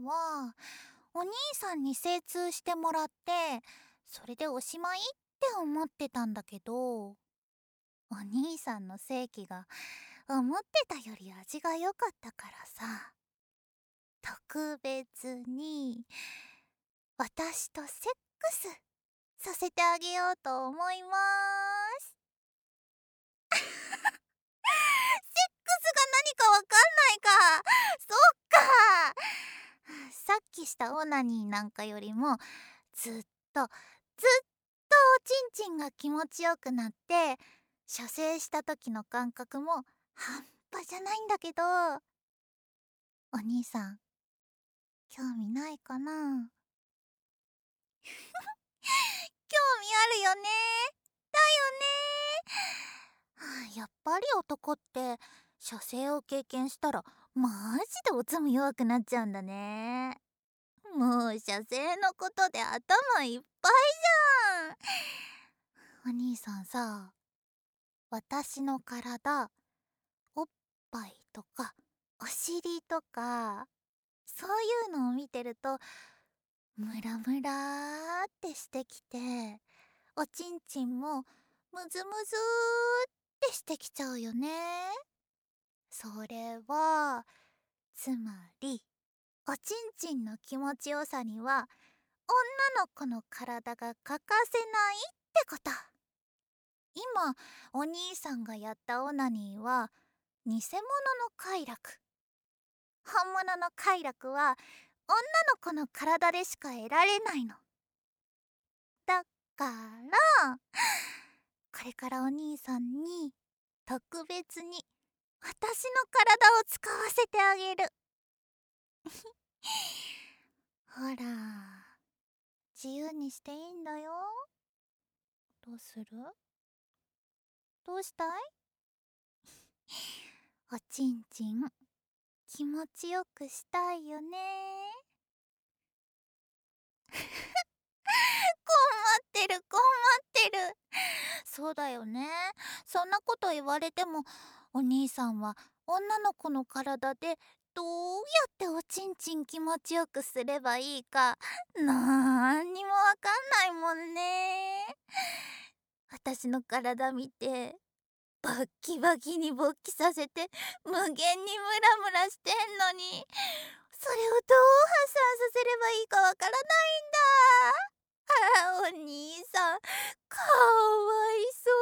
はお兄さんに精通してもらってそれでおしまいって思ってたんだけど、お兄さんの正規が思ってたより味が良かったからさ、特別に私とセックスさせてあげようと思います。セックスが何かわかんないか。そっか。さっきしたオナニーなんかよりもずっとずっとおちんちんが気持ちよくなって射精した時の感覚も半端じゃないんだけど、お兄さん興味ないかな？興味あるよね。だよね。やっぱり男って射精を経験したらマジでおつむ弱くなっちゃうんだね。もう射精のことで頭いっぱいじゃん。お兄さんさ、私の体、おっぱいとかお尻とかそういうのを見てるとムラムラーってしてきて、おちんちんもムズムズってしてきちゃうよね。それはつまりおちんちんの気持ちよさには女の子の体が欠かせないってこと。今お兄さんがやったオナニーは偽物の快楽。本物の快楽は女の子の体でしか得られないの。だからこれからお兄さんに特別に私の体を使わせてあげる。ほら、自由にしていいんだよ。どうする？どうしたい？おちんちん気持ちよくしたいよね。困ってる困ってる。そうだよね。そんなこと言われてもお兄さんは女の子の体でどうやっておちんちん気持ちよくすればいいかなんにもわかんないもんね。私の体見てバッキバキに勃起させて無限にムラムラしてんのに、それをどう発散させればいいかわからないんだ。ああ、お兄さんかわいそう。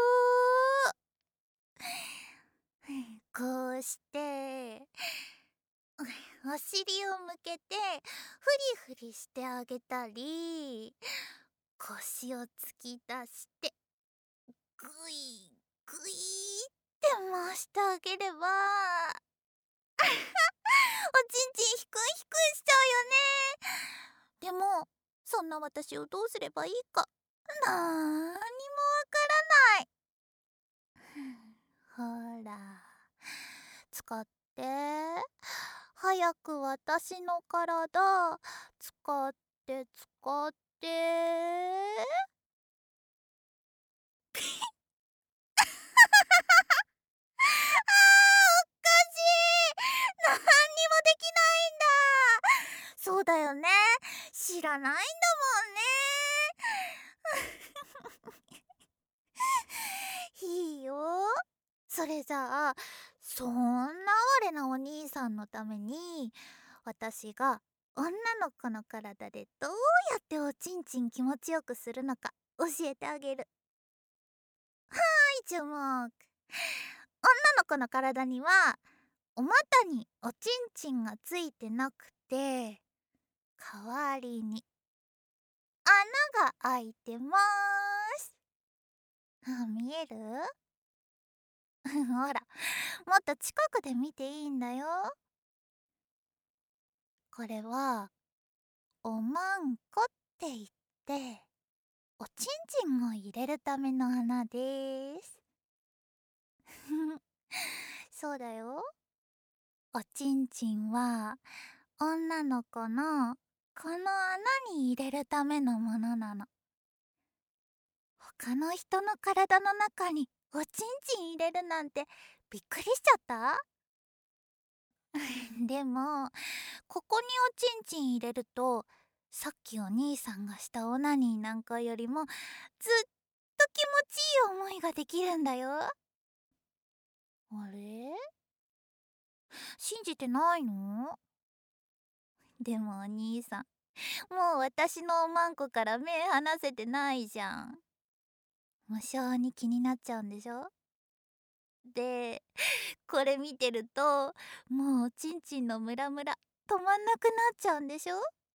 こうしてお尻を向けてフリフリしてあげたり、腰を突き出してグイグイって回してあげればおちんちんひくんひくんしちゃうよね。でもそんな私をどうすればいいかなんにもわからない。ほら、使って。早く私の体使って使って。おかしい、なんにもできないんだ。そうだよね、知らないんだもんね。いいよ。それじゃあそんな哀れなお兄さんのために私が女の子の体でどうやっておちんちん気持ちよくするのか教えてあげる。はい、注目。女の子の体にはお股におちんちんがついてなくて、代わりに穴が開いてます。見える？ほら、もっと近くで見ていいんだよ。これはおまんこって言っておちんちんを入れるための穴です。そうだよ。おちんちんは女の子のこの穴に入れるためのものなの。他の人の体の中におちんちん入れるなんてびっくりしちゃった？ でもここにおちんちん入れると、さっきお兄さんがしたオナニーなんかよりもずっと気持ちいい思いができるんだよ。あれ、信じてないの？でもお兄さん、もう私のおまんこから目離せてないじゃん。無性に気になっちゃうんでしょ？で、これ見てると、もうおちんちんのムラムラ止まんなくなっちゃうんでしょ？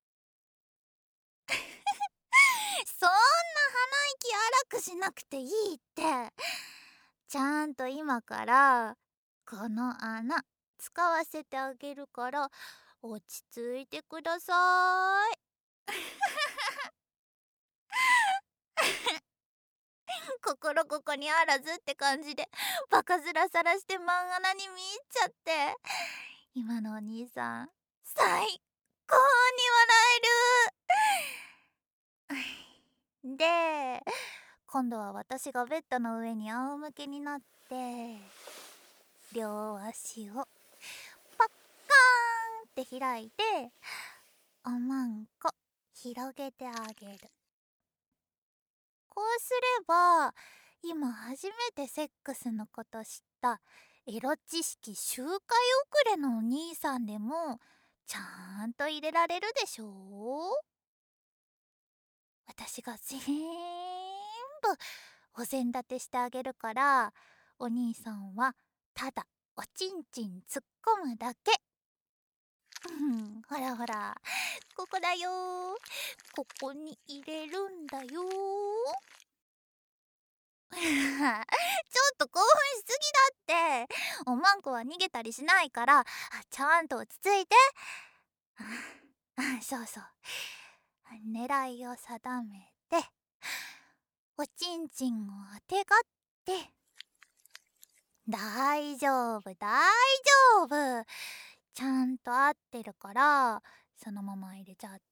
そんな鼻息荒くしなくていいって。ちゃんと今からこの穴使わせてあげるから、落ち着いてください。心ここにあらずって感じでバカ面さらして漫画なに見入っちゃって、今のお兄さん最高に笑える。で、今度は私がベッドの上に仰向けになって、両足をパッカーンって開いて、おまんこ広げてあげる。こうすれば、今初めてセックスのこと知ったエロ知識周回遅れのお兄さんでもちゃんと入れられるでしょう。私が全部お膳立てしてあげるから、お兄さんはただおちんちん突っ込むだけ。ほらほら、ここだよ、ここに入れるんだよ。ちょっと興奮しすぎだって。おまんこは逃げたりしないから、ちゃんと落ち着いて。そうそう、狙いを定めて、おちんちんをあてがって、大丈夫大丈夫、ちゃんと合ってるから、そのまま入れちゃって。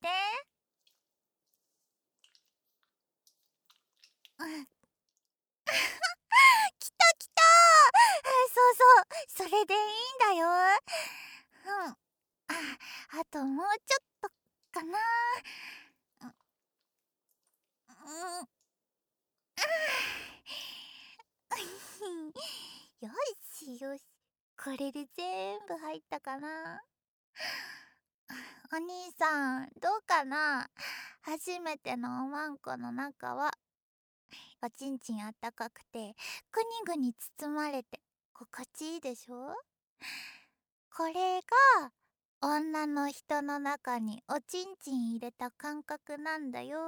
きたきた。そうそう、それでいいんだよ。あともうちょっとかな。うんよしよし、これで全部入ったかな。お兄さんどうかな。初めてのおまんこの中はおちんちんあったかくてぐにぐに包まれて心地いいでしょ。これが女の人の中におちんちん入れた感覚なんだよ。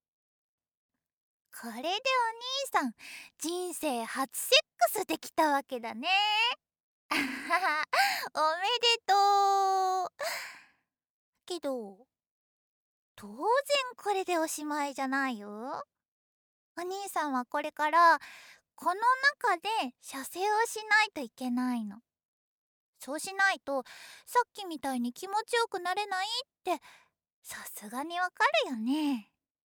これでお兄さん人生初セックスできたわけだね。あはは、おめでとう。けど当然これでおしまいじゃないよ。お兄さんはこれからこの中で射精をしないといけないの。そうしないとさっきみたいに気持ちよくなれないってさすがにわかるよね。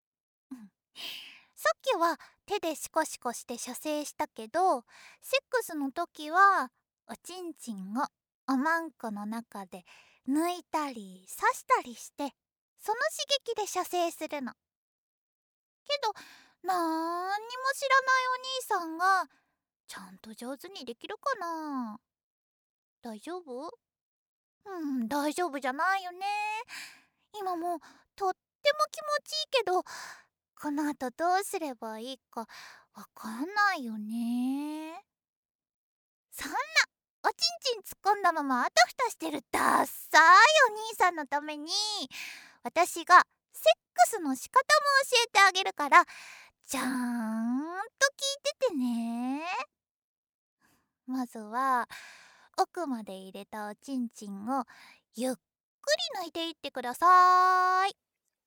さっきは手でシコシコして射精したけど、セックスの時はおちんちんをおまんこの中で抜いたり刺したりして、その刺激で射精するの。けどなんにも知らないお兄さんがちゃんと上手にできるかな。大丈夫？大丈夫じゃないよね。今もとっても気持ちいいけど、この後どうすればいいかわかんないよね。そんなおちんちん突っ込んだままあたふたしてるダッサいお兄さんのために、私がセックスの仕方も教えてあげるから、ちゃんと聞いててね。まずは奥まで入れたおちんちんをゆっくり抜いていってください。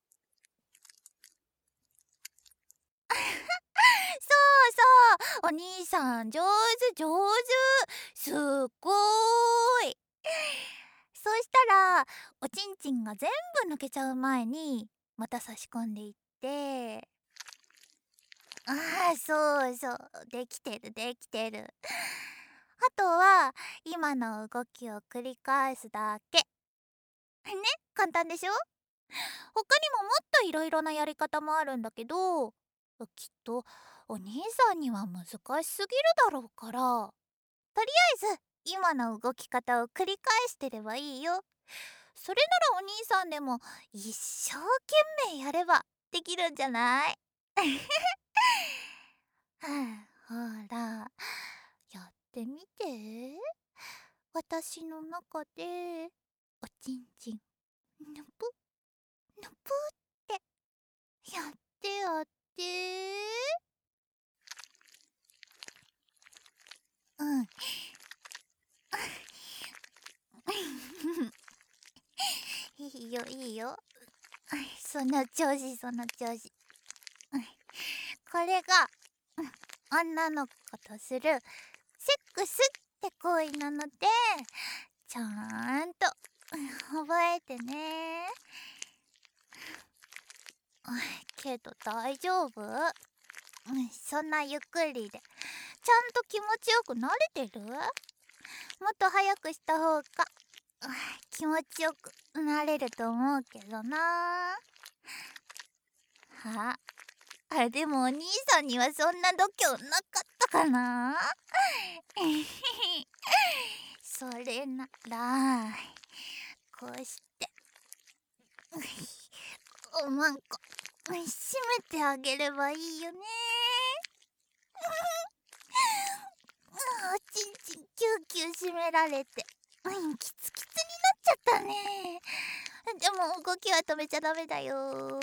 そうそう、お兄さん上手上手、すっごーい。そしたらおちんちんが全部抜けちゃう前にまた差し込んでいって、そうそう、できてるできてる。 あとは今の動きを繰り返すだけ。ね、簡単でしょ？他にももっといろいろなやり方もあるんだけど、きっとお兄さんには難しすぎるだろうから、とりあえず今の動き方を繰り返してればいいよ。それならお兄さんでも一生懸命やればできるんじゃない？はあ、ほら、やってみて。私の中でおちんちんぬぷぬぷってやってやって。うん。いいよいいよ。その調子その調子。これが、女の子とするセックスって行為なので、ちゃんと覚えてね。けど大丈夫？そんなゆっくりでちゃんと気持ちよく慣れてる？もっと早くした方が気持ちよくなれると思うけどな。でもお兄さんにはそんな度胸なかったかな。それならこうしておまんこ閉めてあげればいいよね。おちんちんキューキュー閉められてキツキツになっちゃったね。でも動きは止めちゃダメだよ。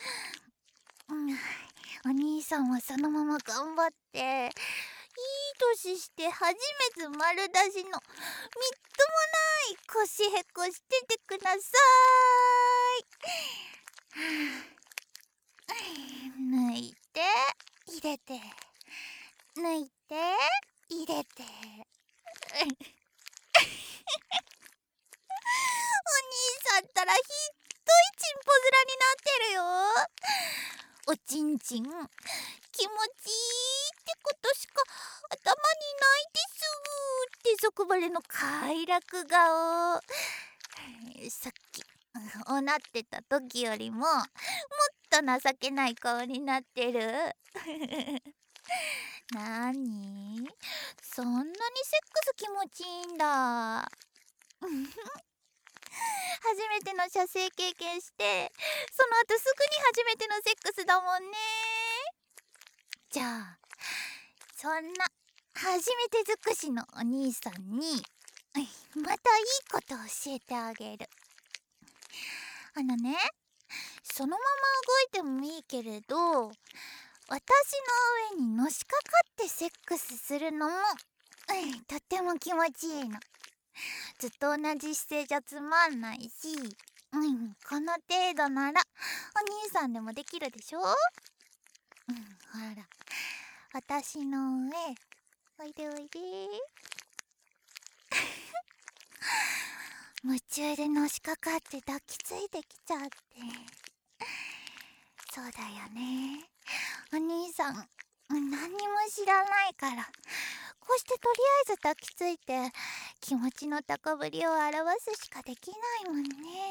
お兄さんはそのまま頑張っていい年して初めて丸出しのみっともない腰へこしててください。抜いて入れて抜いて入れて。お兄さんったらひっどいチンポ面になってるよ。おちんちん気持ちいいってことしか頭にないですって底バレの快楽顔。さっきおなってた時よりももっと情けない顔になってる。なに？そんなにセックス気持ちいいんだ。初めての射精経験してその後すぐに初めてのセックスだもんね。じゃあそんな初めて尽くしのお兄さんにまたいいこと教えてあげる。そのまま動いてもいいけれど、私の上にのしかかってセックスするのも、とっても気持ちいいの。ずっと同じ姿勢じゃつまんないし、この程度ならお兄さんでもできるでしょ？ほら、私の上おいでおいで。夢中でのしかかって抱きついてきちゃって。そうだよね、お兄さん何にも知らないからこうしてとりあえず抱きついて気持ちの高ぶりを表すしかできないもんね。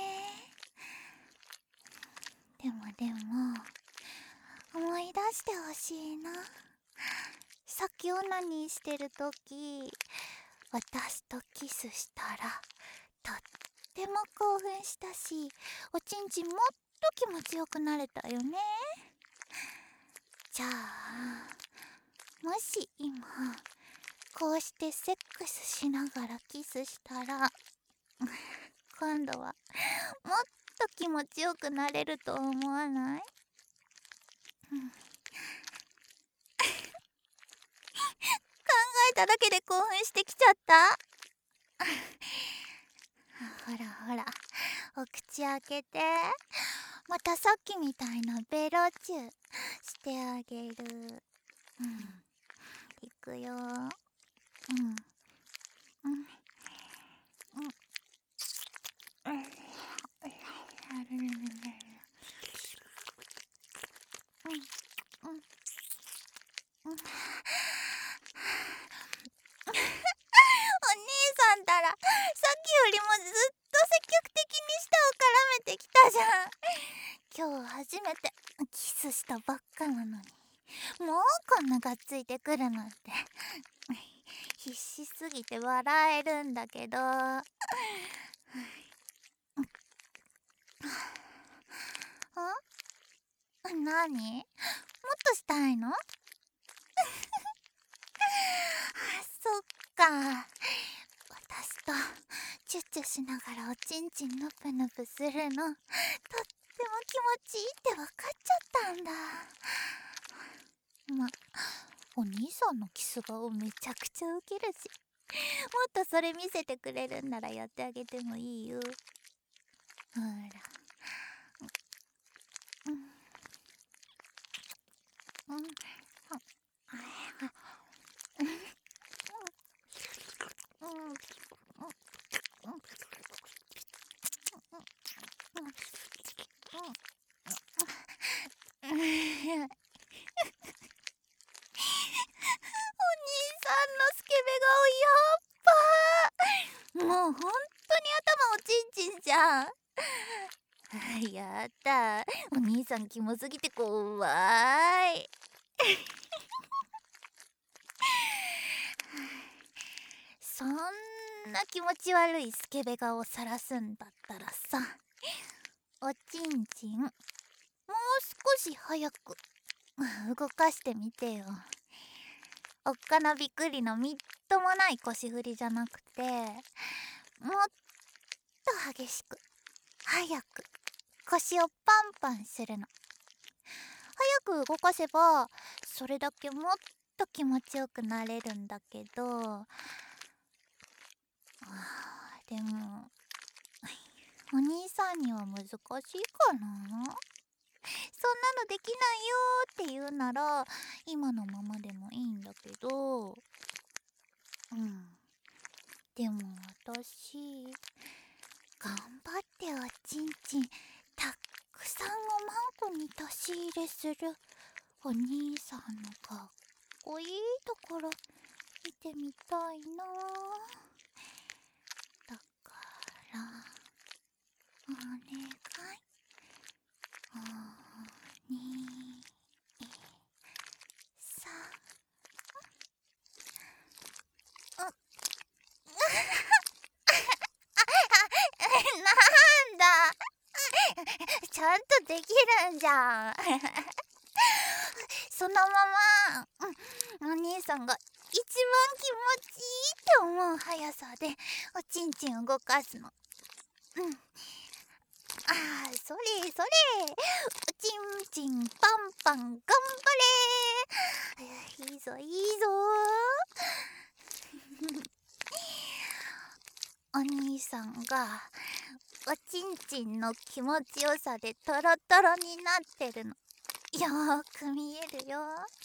でも思い出してほしいな。さっきオナニーしてる時私とキスしたらとっても興奮したしおちんちんもっと気持ちよくなれたよね。じゃあもし今こうしてセックスしながらキスしたら今度はもっと気持ちよくなれると思わない？考えただけで興奮してきちゃった。ほらほらお口開けてまたさっきみたいなベロチューしてあげる。いくよ。 ずっと積極的に舌を絡めてきたじゃん。今日初めてキスしたばっかなのに、もうこんながっついてくるなんて。必死すぎて笑えるんだけど。何？もっとしたいの？そっか。私とチュッチュしながらおちんちんぬぷぬぷするのとっても気持ちいいって分かっちゃったんだ。ま、お兄さんのキス顔めちゃくちゃウケるし、もっとそれ見せてくれるんならやってあげてもいいよ。ほら。さんのスケベ顔やっばー。もうほんとに頭おちんちんじゃん。やだ、お兄さんキモすぎて怖い。そんな気持ち悪いスケベ顔をさらすんだったらさ、おちんちんもう少し早く動かしてみてよ。おっかなびっくりのみっともない腰振りじゃなくて、もっと激しく早く腰をパンパンするの。早く動かせばそれだけもっと気持ちよくなれるんだけど、でもお兄さんには難しいかな。そんなのできないよって言うなら今のままでもいいんだけど、でも私頑張っておちんちんたくさんおまんこに足し入れするお兄さんのかっこいいところ見てみたいな。だからお願い、おにさん。なんだ、ちゃんとできるんじゃん。そのまま、お兄さんが一番気持ちいいって思う速さでおちんちん動かすの。それそれ、おちんちんパンパン頑張れ。いいぞいいぞ。お兄さんがおちんちんの気持ちよさでトロトロになってるのよーく見えるよ。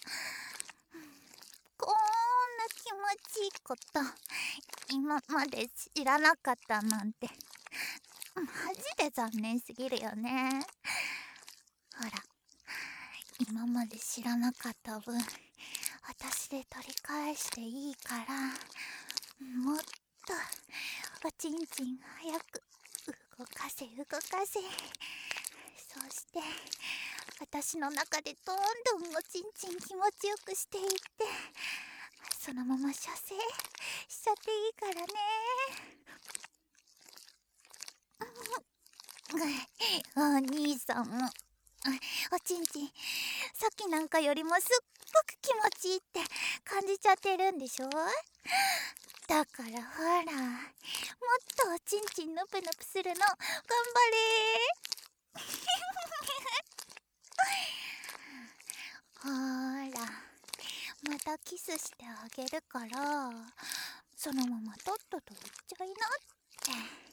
こんな気持ちいいこと今まで知らなかったなんてマジで残念すぎるよね。ほら、今まで知らなかった分私で取り返していいから、もっとおちんちん早く動かせ動かせ。そして私の中でどんどんおちんちん気持ちよくしていって、そのまま射精しちゃっていいからね。お兄さんもおちんちんさっきなんかよりもすっごく気持ちいいって感じちゃってるんでしょ。だからほら、もっとおちんちんぬぷぬぷするの頑張れ。ほら、またキスしてあげるから、そのままとっとと行っちゃいなって。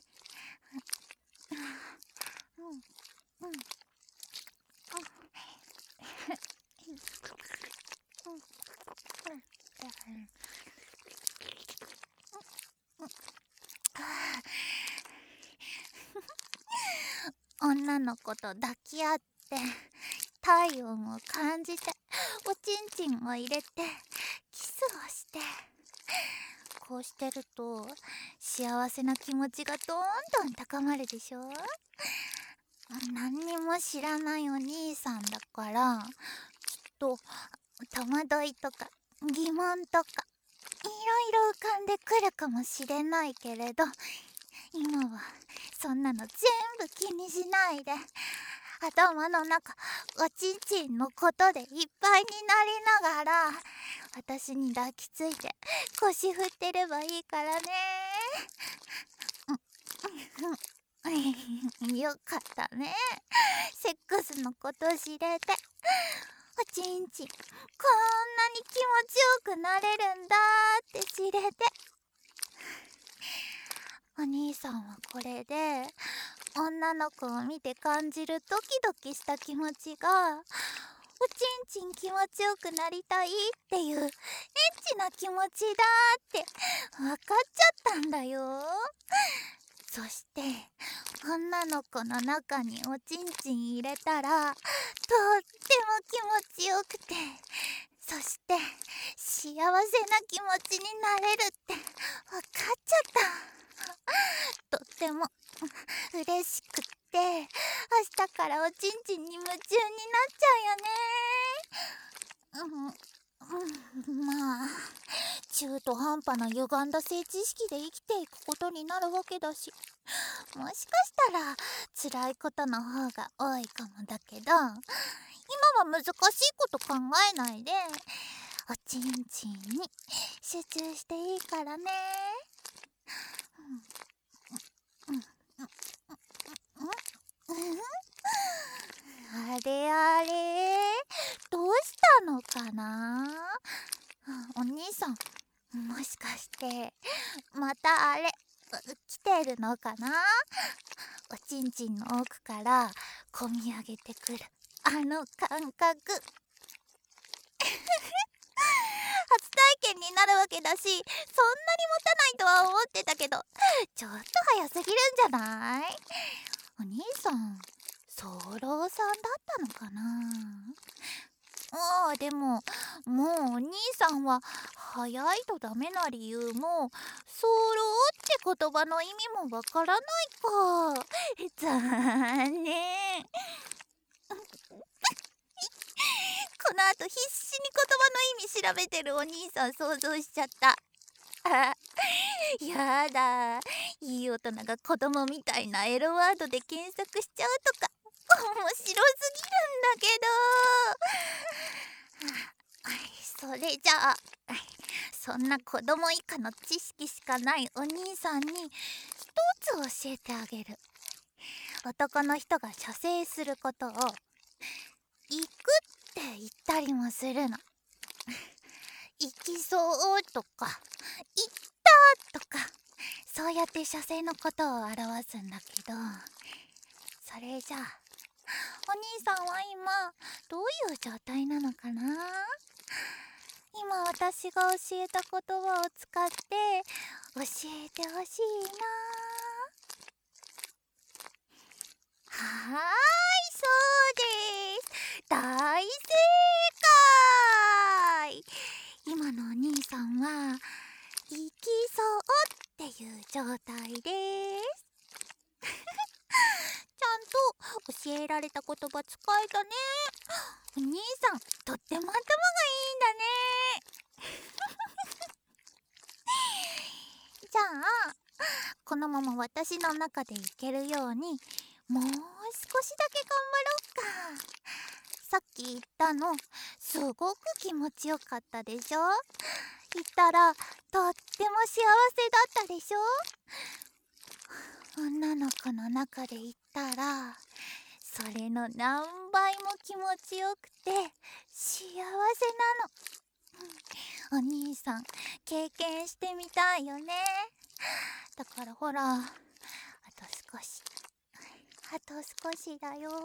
女の子と抱き合って体温を感じておちんちんを入れてキスをしてこうしてると幸せな気持ちがどんどん高まるでしょ。何にも知らないお兄さんだからきっと戸惑いとか疑問とかいろいろ浮かんでくるかもしれないけれど、今はそんなの全部気にしないで頭の中おちんちんのことでいっぱいになりながら私に抱きついて腰振ってればいいからね。よかったね、セックスのこと知れて。おちんちんこんなに気持ちよくなれるんだって知れて。お兄さんはこれで女の子を見て感じるドキドキした気持ちがおちんちん気持ちよくなりたいっていうエッチな気持ちだって分かっちゃったんだよ。そして女の子の中におちんちん入れたらとっても気持ちよくて、そして幸せな気持ちになれるって分かっちゃった。とっても嬉しくって明日からおちんちんに夢中になっちゃうよね。まあ中途半端な歪んだ性知識で生きていくことになるわけだし、もしかしたら辛いことの方が多いかもだけど、今は難しいこと考えないでおちんちんに集中していいからね。あれあれ、どうしたのかな。お兄さん、もしかしてまたあれ来てるのかな。おちんちんの奥からこみ上げてくるあの感覚初体験になるわけだし、そんなに持たないとは思ってたけどちょっと早すぎるんじゃない。お兄さん早漏さんだったのかな。でももうお兄さんは早いとダメな理由も早漏って言葉の意味もわからないか。残念。この後必死に言葉の意味調べてるお兄さん想像しちゃった。やだ、いい大人が子供みたいなエロワードで検索しちゃうとか面白すぎるんだけど。それじゃあそんな子供以下の知識しかないお兄さんに一つ教えてあげる。男の人が射精することを行くって言ったりもするの。行きそうとか行ったとか、そうやって射精のことを表すんだけど、それじゃあお兄さんは今どういう状態なのかな。今私が教えた言葉を使って教えてほしいな。はーい、そうです。大正解。今のお兄さんは行きそうっていう状態です。ちゃんと教えられた言葉使えたね。お兄さんとっても頭がいいんだね。じゃあこのまま私の中でいけるようにもう少しだけ頑張ろうか。さっき言ったのすごく気持ちよかったでしょ。言ったらとっても幸せだったでしょ。女の子の中で言ったらそれの何倍も気持ちよくて幸せなの。お兄さん経験してみたいよね。だからほらあと少しだよ。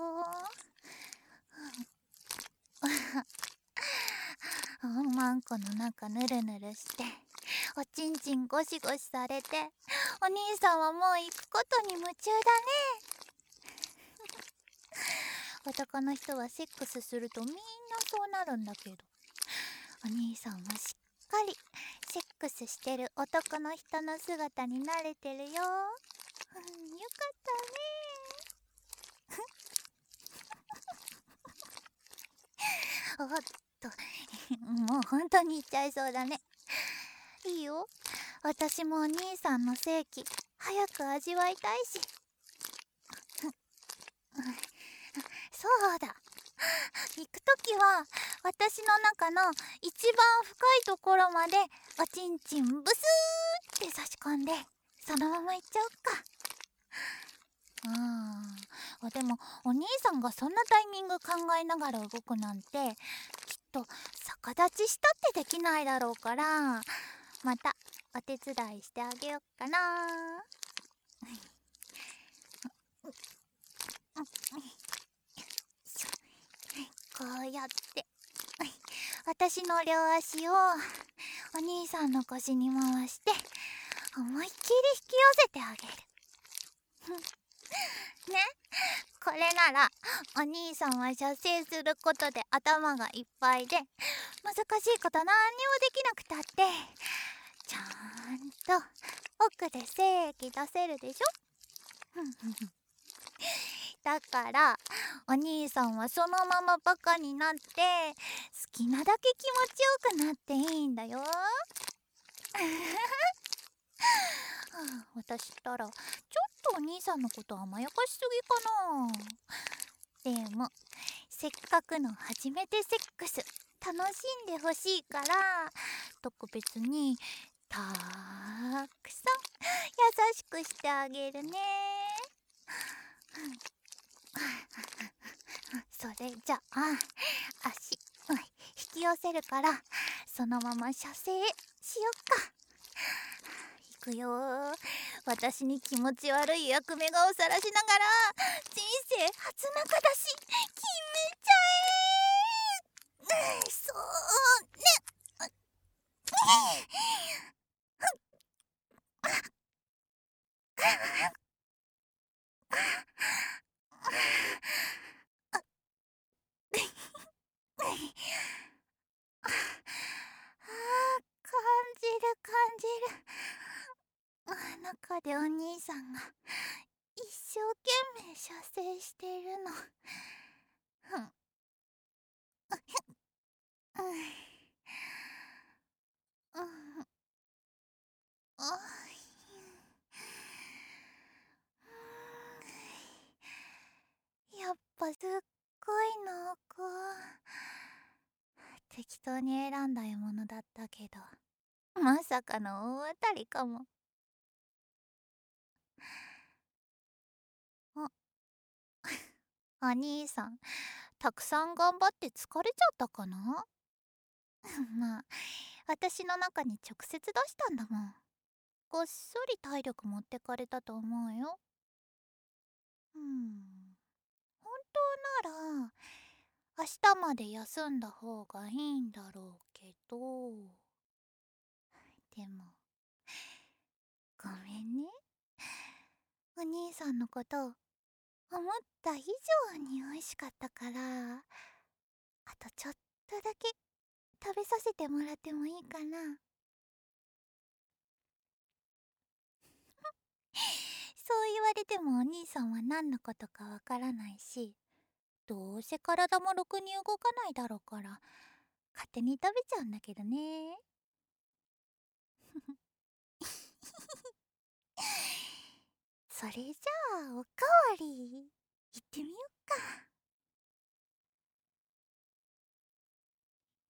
マンコの中ぬるぬるしておちんちんゴシゴシされてお兄さんはもう行くことに夢中だね。男の人はセックスするとみんなそうなるんだけど、お兄さんはしっかりセックスしてる男の人の姿に慣れてるよ。よかったね。おっともう本当に言っちゃいそうだね。いいよ、私もお兄さんの性器早く味わいたいし。そうだ、行くときは私の中の一番深いところまでおちんちんブスーって差し込んでそのまま行っちゃおっか。でもお兄さんがそんなタイミング考えながら動くなんてきっと逆立ちしたってできないだろうから、またお手伝いしてあげよっかな。こうやって私の両足をお兄さんの腰に回して思いっきり引き寄せてあげる。ね、これならお兄さんは射精することで頭がいっぱいで難しいことなんにもできなくたってちゃんと奥で精液出せるでしょ。だからお兄さんはそのままバカになって好きなだけ気持ちよくなっていいんだよ。私ったらちょっとお兄さんのこと甘やかしすぎかな。でもせっかくの初めてセックス楽しんでほしいから特別にたくさん優しくしてあげるね。それじゃあ足引き寄せるからそのまま射精しよっか。いくよー、私に気持ち悪い悪目顔さらしながら人生初中だし決めちゃえ。そうね。感じる感じる。中でお兄さんが一生懸命射精してるの。やっぱすっごい濃厚。適当に選んだ獲物だったけどまさかの大当たりかも。お兄さんたくさん頑張って疲れちゃったかな。まあ私の中に直接出したんだもん。ごっそり体力持ってかれたと思うよ。本当なら明日まで休んだ方がいいんだろうけど、でもごめんね、お兄さんのこと思った以上に美味しかったから、あとちょっとだけ食べさせてもらってもいいかな。そう言われてもお兄さんは何のことかわからないし、どうせ体もろくに動かないだろうから勝手に食べちゃうんだけどね。それじゃあおかわり行ってみよ